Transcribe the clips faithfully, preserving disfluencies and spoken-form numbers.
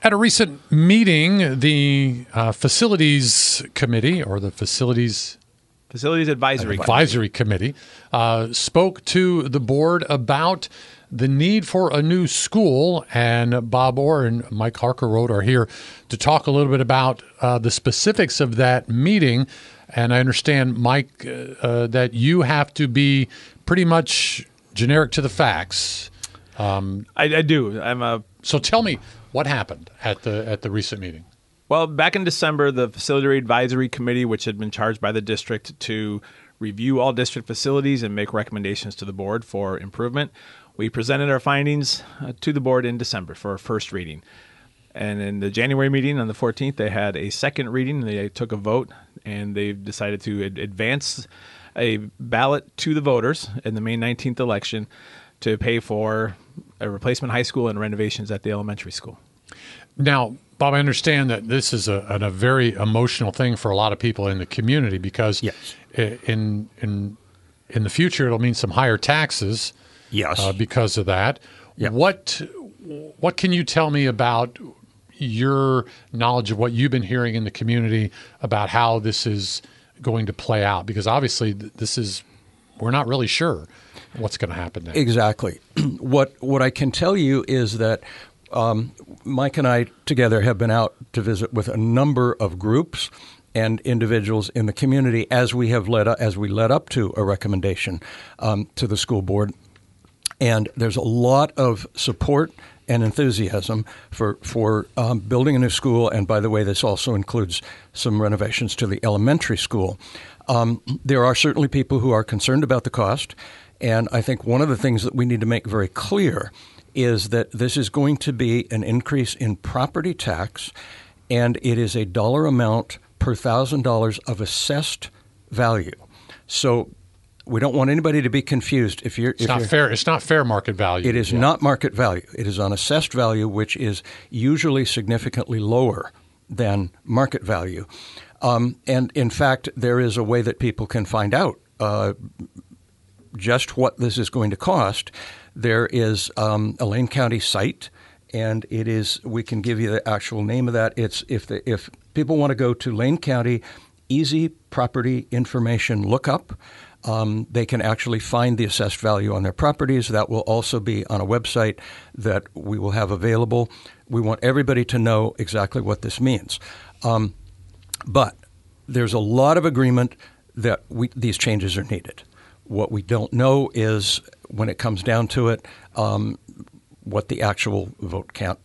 At a recent meeting, the uh, Facilities Committee, or the Facilities Facilities Advisory, Advisory Committee, uh, spoke to the board about the need for a new school. And Bob Orr and Mike Harker-Road are here to talk a little bit about uh, the specifics of that meeting. And I understand, Mike, uh, uh, that you have to be pretty much generic to the facts. Um, I, I do. I'm a. So tell me what happened at the at the recent meeting. Well, back in December, the Facility Advisory Committee, which had been charged by the district to review all district facilities and make recommendations to the board for improvement, we presented our findings uh, to the board in December for a first reading. And in the January meeting on the fourteenth, they had a second reading. They took a vote, and they decided to ad- advance a ballot to the voters in the May nineteenth election to pay for a replacement high school and renovations at the elementary school. Now, Bob, I understand that this is a, a very emotional thing for a lot of people in the community because yes. in in in the future it'll mean some higher taxes. Yes. Uh, because of that. Yep. What what can you tell me about your knowledge of what you've been hearing in the community about how this is going to play out? Because obviously this is we're not really sure what's going to happen next. Exactly. What what I can tell you is that um, Mike and I together have been out to visit with a number of groups and individuals in the community as we have led as we led up to a recommendation um, to the school board, and there's a lot of support and enthusiasm for for um, building a new school. And by the way, this also includes some renovations to the elementary school. Um, there are certainly people who are concerned about the cost. And I think one of the things that we need to make very clear is that this is going to be an increase in property tax, and it is a dollar amount per thousand dollars of assessed value. So we don't want anybody to be confused. If you're, it's if not you're, fair. It's not fair market value. It is yeah. not market value. It is on assessed value, which is usually significantly lower than market value. Um, and in fact, there is a way that people can find out uh, just what this is going to cost. There is um, a Lane County site, and it is. We can give you the actual name of that. It's if the, if people want to go to Lane County Easy Property Information Lookup, um, they can actually find the assessed value on their properties. That will also be on a website that we will have available. We want everybody to know exactly what this means. Um, but there's a lot of agreement that we, these changes are needed. What we don't know is, when it comes down to it, um, what the actual vote count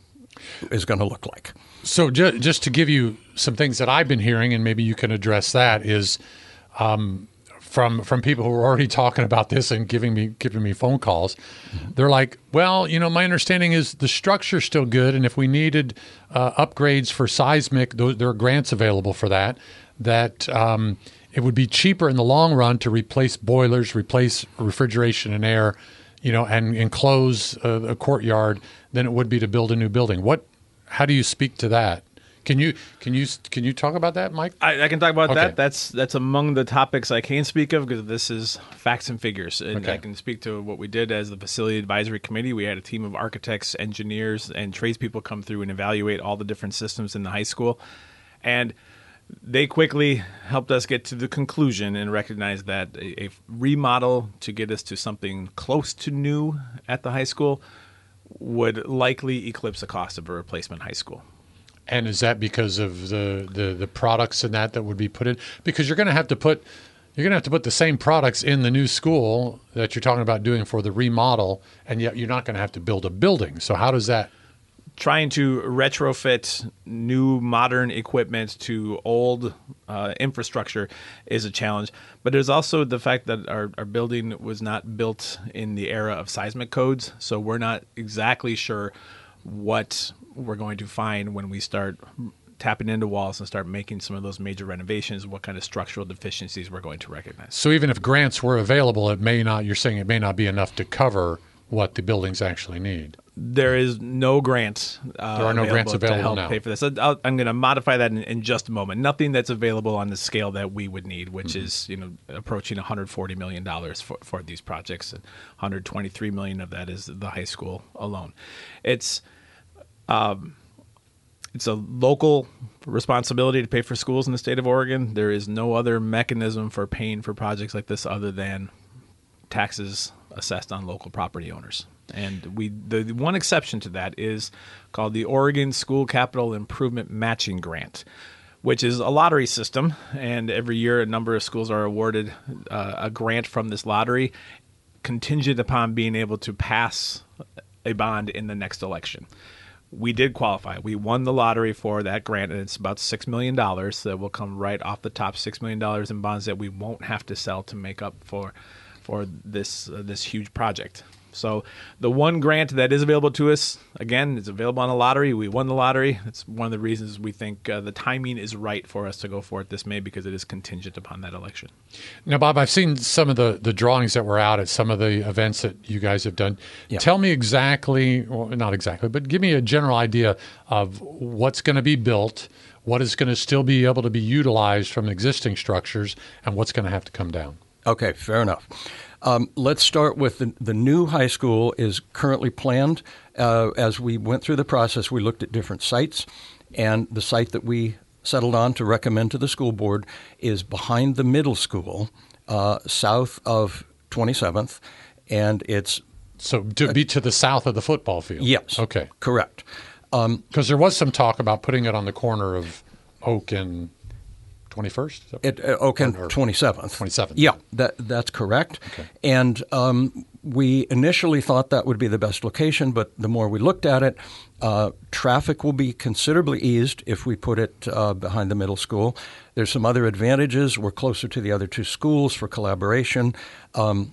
is going to look like. So ju- just to give you some things that I've been hearing, and maybe you can address that, is um, from from people who are already talking about this and giving me giving me phone calls. Mm-hmm. They're like, well, you know, my understanding is the structure's still good, and if we needed uh, upgrades for seismic, those, there are grants available for that, that um, – it would be cheaper in the long run to replace boilers, replace refrigeration and air, you know, and enclose a, a courtyard than it would be to build a new building. What? How do you speak to that? Can you can you can you talk about that, Mike? I, I can talk about okay. that. That's that's among the topics I can speak of, because this is facts and figures, and okay. I can speak to what we did as the Facility Advisory Committee. We had a team of architects, engineers, and tradespeople come through and evaluate all the different systems in the high school, and they quickly helped us get to the conclusion and recognize that a, a remodel to get us to something close to new at the high school would likely eclipse the cost of a replacement high school. And is that because of the, the, the products and that that would be put in? Because you're going to have to put you're going to have to put the same products in the new school that you're talking about doing for the remodel, and yet you're not going to have to build a building. So how does that? Trying to retrofit new modern equipment to old uh, infrastructure is a challenge. But there's also the fact that our, our building was not built in the era of seismic codes, so we're not exactly sure what we're going to find when we start tapping into walls and start making some of those major renovations, what kind of structural deficiencies we're going to recognize. So even if grants were available, it may not, you're saying it may not be enough to cover what the buildings actually need. There is no grant. Uh, there are no available grants available to help now. Pay for this. I'll, I'm going to modify that in, in just a moment. Nothing that's available on the scale that we would need, which mm-hmm. is you know approaching one hundred forty million dollars for, for these projects, and one hundred twenty-three million dollars of that is the high school alone. It's um, It's a local responsibility to pay for schools in the state of Oregon. There is no other mechanism for paying for projects like this other than taxes assessed on local property owners. And we the the one exception to that is called the Oregon School Capital Improvement Matching Grant, which is a lottery system. And every year a number of schools are awarded uh, a grant from this lottery contingent upon being able to pass a bond in the next election. We did qualify. We won the lottery for that grant, and it's about six million dollars that will come right off the top, six million dollars in bonds that we won't have to sell to make up for for this uh, this huge project. So the one grant that is available to us, again, is available on a lottery. We won the lottery. It's one of the reasons we think uh, the timing is right for us to go for it this May, because it is contingent upon that election. Now, Bob, I've seen some of the, the drawings that were out at some of the events that you guys have done. Yeah. Tell me exactly, well, not exactly, but give me a general idea of what's going to be built, what is going to still be able to be utilized from existing structures, and what's going to have to come down. Okay, fair enough. Um, let's start with the, the new high school is currently planned. Uh, as we went through the process, we looked at different sites, and the site that we settled on to recommend to the school board is behind the middle school, uh, south of twenty-seventh, and it's So to be to the south of the football field? yes, Okay. correct. Um, Because there was some talk about putting it on the corner of Oak and twenty-first? At uh, Oak and Or- twenty-seventh. twenty-seventh. Yeah, that that's correct. Okay. And um, we initially thought that would be the best location, but the more we looked at it, uh, traffic will be considerably eased if we put it uh, behind the middle school. There's some other advantages. We're closer to the other two schools for collaboration. Um,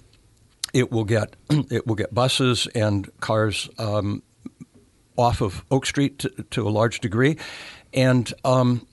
it will get it will get buses and cars um, off of Oak Street to, to a large degree, and um,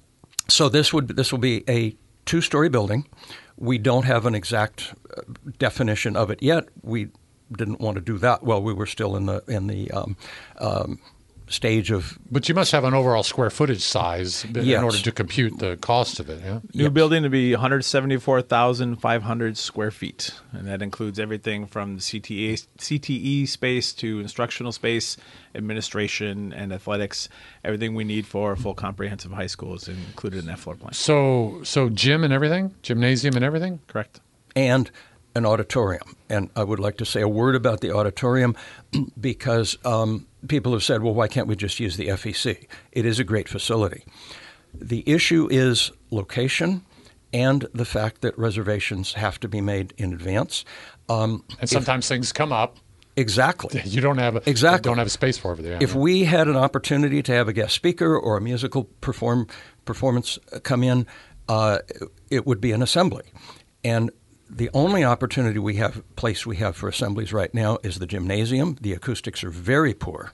So this would this will be a two-story building. We don't have an exact uh, definition of it yet. We didn't want to do that while we were still in the in the um, um, stage of. But you must have an overall square footage size in Yes. order to compute the cost of it, yeah? New Yes. building to be one hundred seventy-four thousand five hundred square feet, and that includes everything from the C T E, C T E space to instructional space, administration, and athletics. Everything we need for a full comprehensive high school is included in that floor plan. So, so gym and everything? Gymnasium and everything? Correct. And an auditorium. And I would like to say a word about the auditorium because um, people have said, well, why can't we just use the F E C? It is a great facility. The issue is location and the fact that reservations have to be made in advance. Um, And sometimes things come up. exactly. You don't have a, Exactly. don't have a space for over there. If we had an opportunity to have a guest speaker or a musical perform performance come in, uh, it would be an assembly. And the only opportunity we have, place we have for assemblies right now is the gymnasium. The acoustics are very poor.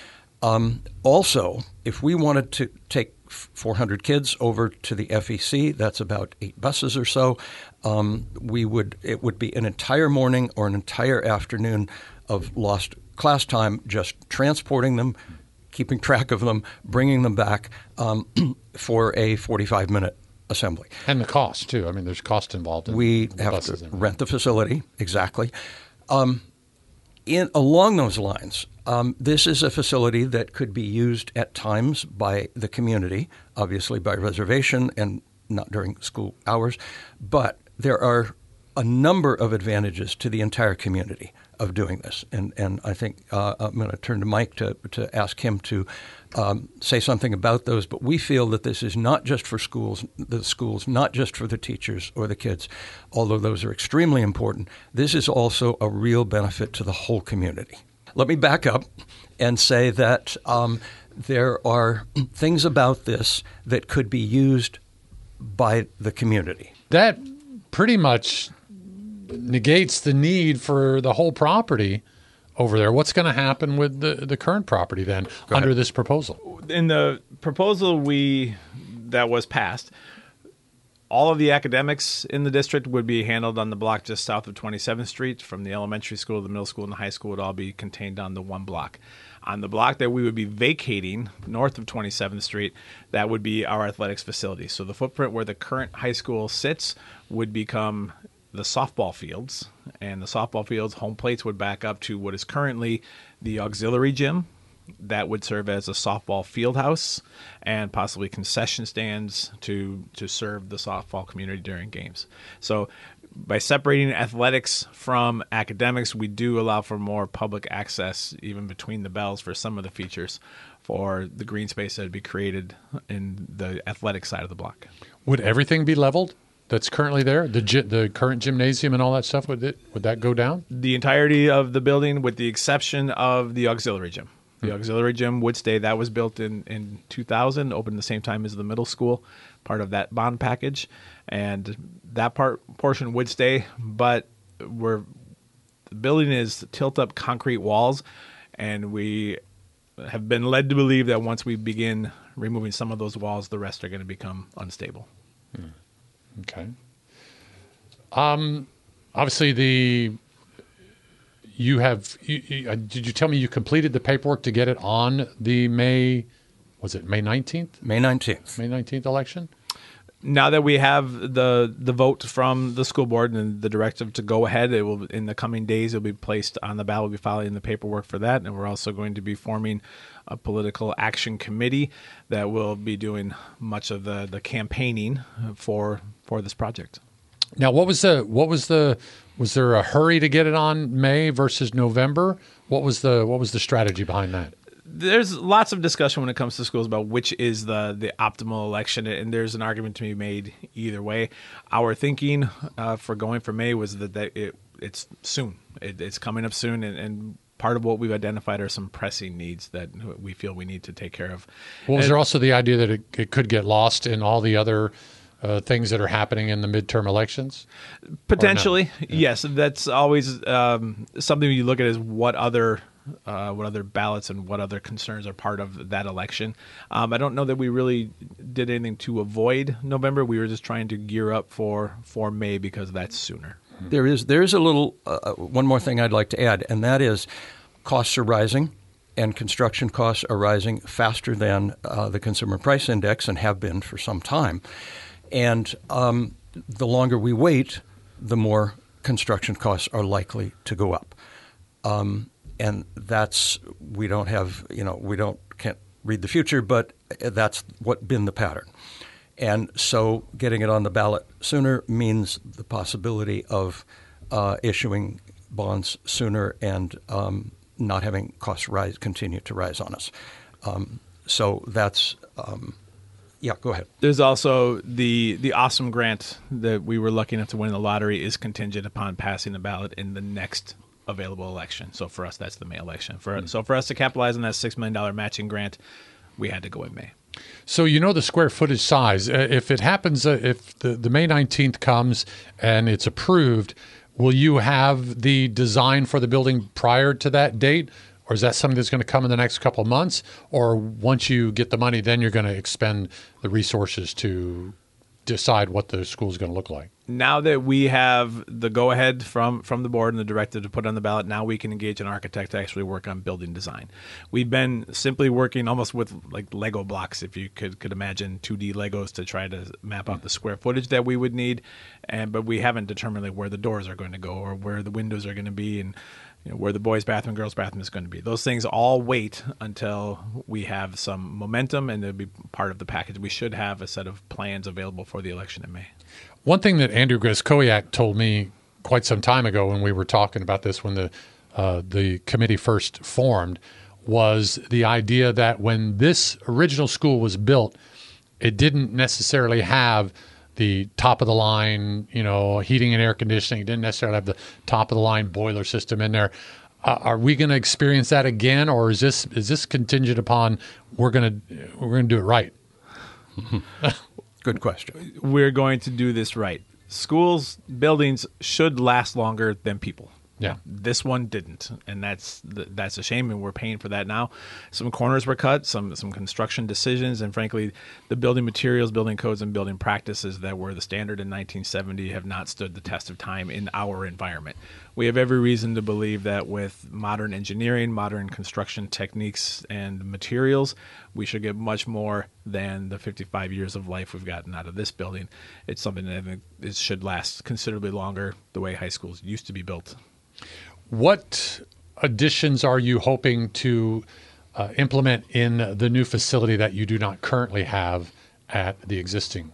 Um, also, if we wanted to take four hundred kids over to the F E C, that's about eight buses or so, um, we would it would be an entire morning or an entire afternoon of lost class time just transporting them, keeping track of them, bringing them back um, for a forty-five minute assembly. And the cost, too. I mean, there's cost involved in We the have buses to and- rent the facility, exactly. Um, in along those lines, um, this is a facility that could be used at times by the community, obviously by reservation and not during school hours, but there are a number of advantages to the entire community of doing this. And and I think uh, I'm going to turn to Mike to, to ask him to um, say something about those. But we feel that this is not just for schools, the schools, not just for the teachers or the kids, although those are extremely important. This is also a real benefit to the whole community. Let me back up and say that um, there are things about this that could be used by the community. That pretty much negates the need for the whole property over there. What's going to happen with the, the current property then under this proposal? In the proposal we that was passed, all of the academics in the district would be handled on the block just south of twenty-seventh Street. From the elementary school, the middle school, and the high school would all be contained on the one block. On the block that we would be vacating north of twenty-seventh Street, that would be our athletics facility. So the footprint where the current high school sits would become the softball fields, and the softball fields home plates would back up to what is currently the auxiliary gym that would serve as a softball field house and possibly concession stands to to serve the softball community during games. So by separating athletics from academics, we do allow for more public access even between the bells for some of the features for the green space that would be created in the athletic side of the block. Would everything be leveled that's currently there? The gy- the current gymnasium and all that stuff, would it would that go down? The entirety of the building with the exception of the auxiliary gym. The auxiliary gym would stay. That was built in, in two thousand, opened the same time as the middle school, part of that bond package. And that part portion would stay, but we're, the building is tilt-up concrete walls, and we have been led to believe that once we begin removing some of those walls, the rest are going to become unstable. Hmm. Okay. Um, obviously, the... You have, you, you, uh, did you tell me you completed the paperwork to get it on the May, was it May nineteenth? May nineteenth. May nineteenth election? Now that we have the the vote from the school board and the directive to go ahead, it will in the coming days it will be placed on the ballot. We'll be filing the paperwork for that, and we're also going to be forming a political action committee that will be doing much of the, the campaigning for for this project. Now, what was the what was the was there a hurry to get it on May versus November? What was the what was the strategy behind that? There's lots of discussion when it comes to schools about which is the, the optimal election, and there's an argument to be made either way. Our thinking uh, for going for May was that, that it it's soon. It, it's coming up soon, and, and part of what we've identified are some pressing needs that we feel we need to take care of. Well, was and, there also the idea that it, it could get lost in all the other uh, things that are happening in the midterm elections? Potentially, no? Yeah. Yes. That's always um, something you look at is what other uh, what other ballots and what other concerns are part of that election. Um, I don't know that we really did anything to avoid November. We were just trying to gear up for, for May because that's sooner. There is there is a little uh, one more thing I'd like to add, and that is costs are rising, and construction costs are rising faster than uh, the Consumer Price Index and have been for some time. And um, the longer we wait, the more construction costs are likely to go up. Um, and that's we don't have you know we don't can't read the future, but that's what been the pattern. And so getting it on the ballot sooner means the possibility of uh, issuing bonds sooner and um, not having costs rise continue to rise on us. Um, so that's um, yeah. Go ahead. There's also the the awesome grant that we were lucky enough to win in the lottery is contingent upon passing the ballot in the next available election. So for us, that's the May election. For mm-hmm. so for us to capitalize on that six million dollar matching grant, we had to go in May. So you know the square footage size. Uh, if it happens, uh, if the, the May nineteenth comes and it's approved, will you have the design for the building prior to that date? Or is that something that's going to come in the next couple of months? Or once you get the money, then you're going to expend the resources to decide what the school is going to look like? Now that we have the go-ahead from, from the board and the directive to put on the ballot, now we can engage an architect to actually work on building design. We've been simply working almost with like Lego blocks, if you could, could imagine two D Legos to try to map out the square footage that we would need. And but we haven't determined like where the doors are going to go or where the windows are going to be and you know, where the boys' bathroom, girls' bathroom is going to be. Those things all wait until we have some momentum, and it'll be part of the package. We should have a set of plans available for the election in May. One thing that Andrew Greskowiak told me quite some time ago when we were talking about this, when the uh, the committee first formed, was the idea that when this original school was built, it didn't necessarily have the top of the line, you know, heating and air conditioning. It didn't necessarily have the top of the line boiler system in there. Uh, are we going to experience that again, or is this is this contingent upon we're going to we're going to do it right? Good question. We're going to do this right. Schools, buildings should last longer than people. Yeah. This one didn't, and that's that's a shame, and we're paying for that now. Some corners were cut, some some construction decisions, and frankly, the building materials, building codes, and building practices that were the standard in nineteen seventy have not stood the test of time in our environment. We have every reason to believe that with modern engineering, modern construction techniques, and materials, we should get much more than the fifty-five years of life we've gotten out of this building. It's something that I think it should last considerably longer the way high schools used to be built. What additions are you hoping to uh, implement in the new facility that you do not currently have at the existing?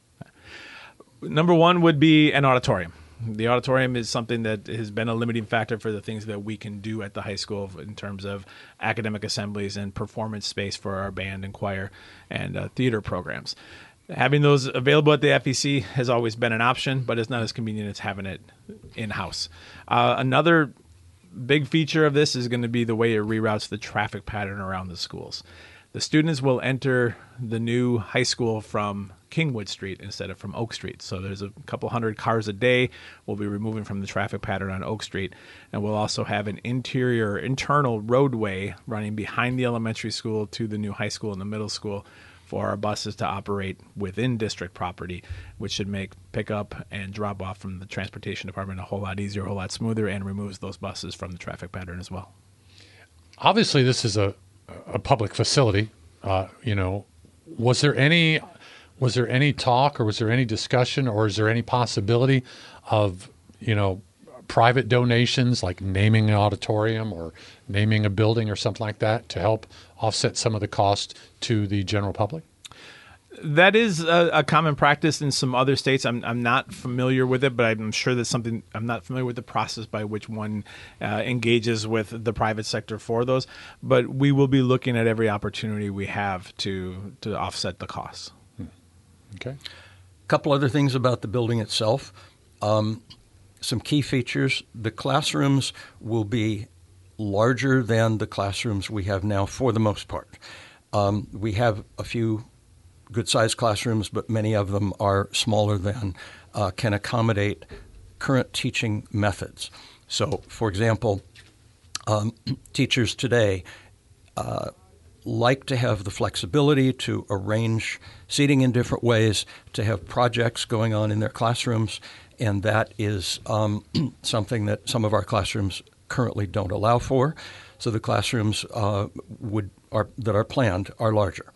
Number one would be an auditorium. The auditorium is something that has been a limiting factor for the things that we can do at the high school in terms of academic assemblies and performance space for our band and choir and uh, theater programs. Having those available at the F E C has always been an option, but it's not as convenient as having it in-house. Uh, another big feature of this is going to be the way it reroutes the traffic pattern around the schools. The students will enter the new high school from Kingwood Street instead of from Oak Street. So there's a couple hundred cars a day we'll be removing from the traffic pattern on Oak Street. And we'll also have an interior, internal roadway running behind the elementary school to the new high school and the middle school for our buses to operate within district property, which should make pickup and drop off from the transportation department a whole lot easier, a whole lot smoother, and removes those buses from the traffic pattern as well. Obviously, this is a, a public facility. Uh, you know, was there any was there any talk, or was there any discussion, or is there any possibility of, you know, private donations, like naming an auditorium or naming a building or something like that, to help offset some of the cost to the general public? That is a, a common practice in some other states. I'm I'm not familiar with it, but I'm sure that's something. I'm not familiar with the process by which one uh, engages with the private sector for those. But we will be looking at every opportunity we have to to offset the costs. Hmm. Okay. A couple other things about the building itself. Um, some key features: the classrooms will be larger than the classrooms we have now, for the most part. Um, we have a few good-sized classrooms, but many of them are smaller than uh, can accommodate current teaching methods. So, for example, um, teachers today uh, like to have the flexibility to arrange seating in different ways, to have projects going on in their classrooms, and that is um, something that some of our classrooms currently don't allow for. So the classrooms uh, would are that are planned are larger.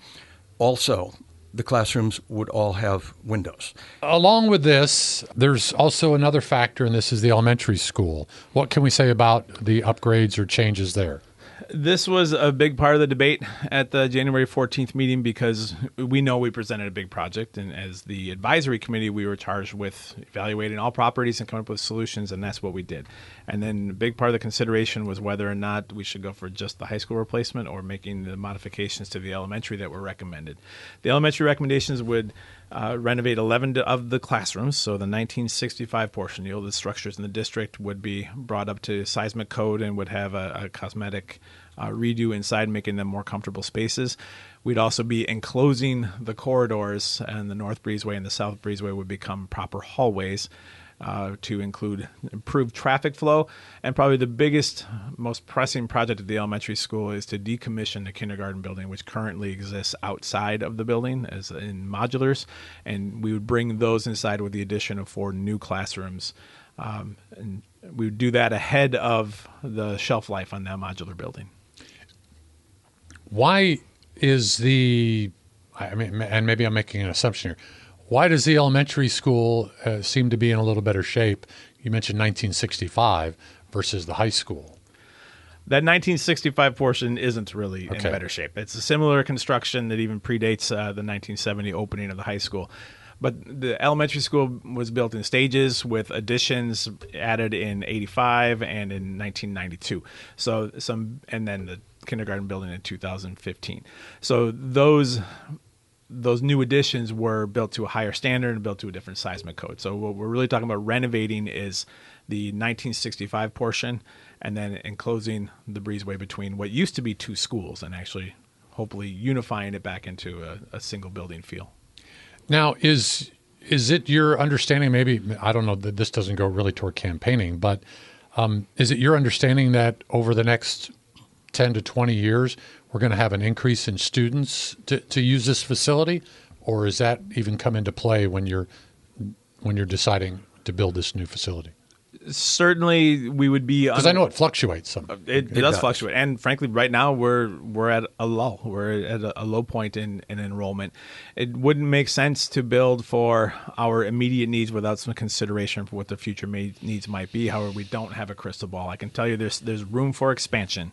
Also, the classrooms would all have windows. Along with this, there's also another factor, and this is the elementary school. What can we say about the upgrades or changes there? This was a big part of the debate at the January fourteenth meeting, because we know we presented a big project, and as the advisory committee, we were charged with evaluating all properties and coming up with solutions, and that's what we did. And then a big part of the consideration was whether or not we should go for just the high school replacement or making the modifications to the elementary that were recommended. The elementary recommendations would uh, renovate eleven of the classrooms, so the nineteen sixty-five portion, the oldest structures in the district, would be brought up to seismic code and would have a, a cosmetic Uh, redo inside, making them more comfortable spaces. We'd also be enclosing the corridors, and the North Breezeway and the South Breezeway would become proper hallways uh, to include improved traffic flow. And probably the biggest, most pressing project at the elementary school is to decommission the kindergarten building, which currently exists outside of the building as in modulars. And we would bring those inside with the addition of four new classrooms. Um, and we would do that ahead of the shelf life on that modular building. Why is the, I mean, and maybe I'm making an assumption here, why does the elementary school uh, seem to be in a little better shape? You mentioned nineteen sixty-five versus the high school. That nineteen sixty-five portion isn't really Okay. in better shape. It's a similar construction that even predates uh, the nineteen seventy opening of the high school. But the elementary school was built in stages with additions added in eighty-five and in nineteen ninety-two. So some, and then the kindergarten building in two thousand fifteen. So those those new additions were built to a higher standard and built to a different seismic code. So what we're really talking about renovating is the nineteen sixty-five portion, and then enclosing the breezeway between what used to be two schools, and actually hopefully unifying it back into a, a single building feel. Now, is is it your understanding, maybe, I don't know that this doesn't go really toward campaigning, but um, is it your understanding that over the next ten to twenty years, we're going to have an increase in students to, to use this facility? Or is that even come into play when you're when you're deciding to build this new facility? Certainly, we would be. Because I know it fluctuates some. It, it, does, does fluctuate, and frankly, right now we're we're at a lull. We're at a, a low point in, in enrollment. It wouldn't make sense to build for our immediate needs without some consideration for what the future may, needs might be. However, we don't have a crystal ball. I can tell you there's there's room for expansion,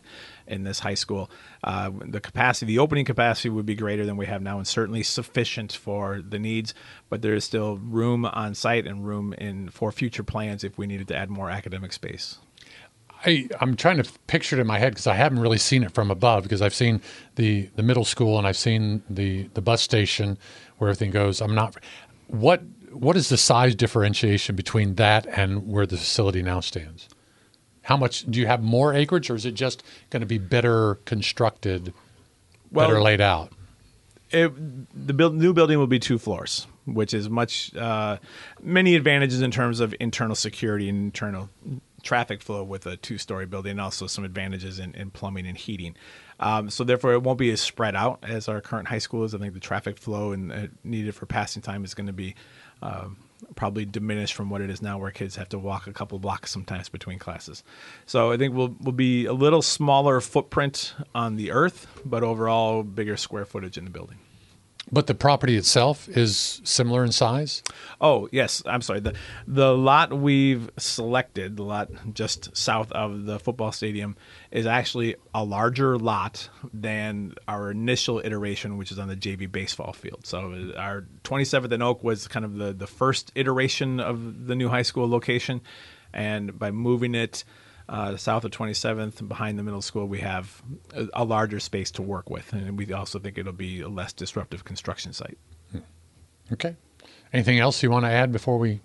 in this high school. Uh, the capacity, the opening capacity would be greater than we have now and certainly sufficient for the needs, but there is still room on site and room in for future plans if we needed to add more academic space. I, I'm trying to picture it in my head because I haven't really seen it from above, because I've seen the, the middle school and I've seen the, the bus station where everything goes. I'm not – what what is the size differentiation between that and where the facility now stands? How much – do you have more acreage, or is it just going to be better constructed, Well, better laid out? It, the build, new building will be two floors, which is much uh, many advantages in terms of internal security and internal traffic flow with a two-story building, and also some advantages in, in plumbing and heating. Um, so therefore, it won't be as spread out as our current high school is. I think the traffic flow and uh, needed for passing time is going to be uh, probably diminished from what it is now, where kids have to walk a couple blocks sometimes between classes. So I think we'll we'll be a little smaller footprint on the earth, but overall bigger square footage in the building. But the property itself is similar in size? Oh, yes. I'm sorry. The the lot we've selected, the lot just south of the football stadium, is actually a larger lot than our initial iteration, which is on the J V baseball field. So our twenty-seventh and Oak was kind of the, the first iteration of the new high school location. And by moving it uh, south of twenty-seventh, behind the middle school, we have a, a larger space to work with. And we also think it'll be a less disruptive construction site. Okay. Anything else you want to add before we?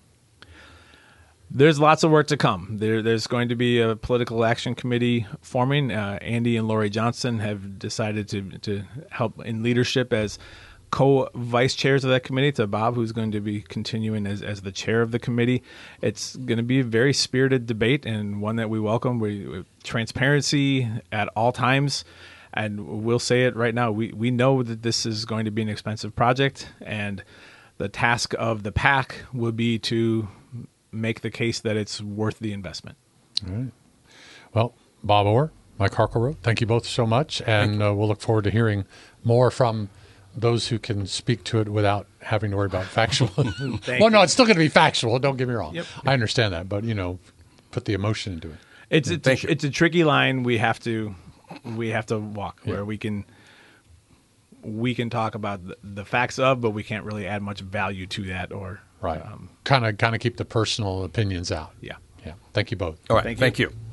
There's lots of work to come. There, there's going to be a political action committee forming. Uh, Andy and Lori Johnson have decided to to help in leadership as co-vice chairs of that committee to Bob, who's going to be continuing as, as the chair of the committee. It's going to be a very spirited debate and one that we welcome. We, we transparency at all times. And we'll say it right now. We, we know that this is going to be an expensive project, and the task of the PAC will be to make the case that it's worth the investment. All right. Well, Bob Orr, Mike Harkleroad, thank you both so much, and uh, we'll look forward to hearing more from those who can speak to it without having to worry about factual. well, no, it's still going to be factual. Don't get me wrong. Yep. I understand that, but, you know, put the emotion into it. It's it's a, it's a tricky line we have to we have to walk where Yeah. we can we can talk about the, the facts of, but we can't really add much value to that or Right. Um, Kind of kind of keep the personal opinions out. yeah. Yeah. Thank you both. All right. Thank you. Thank you.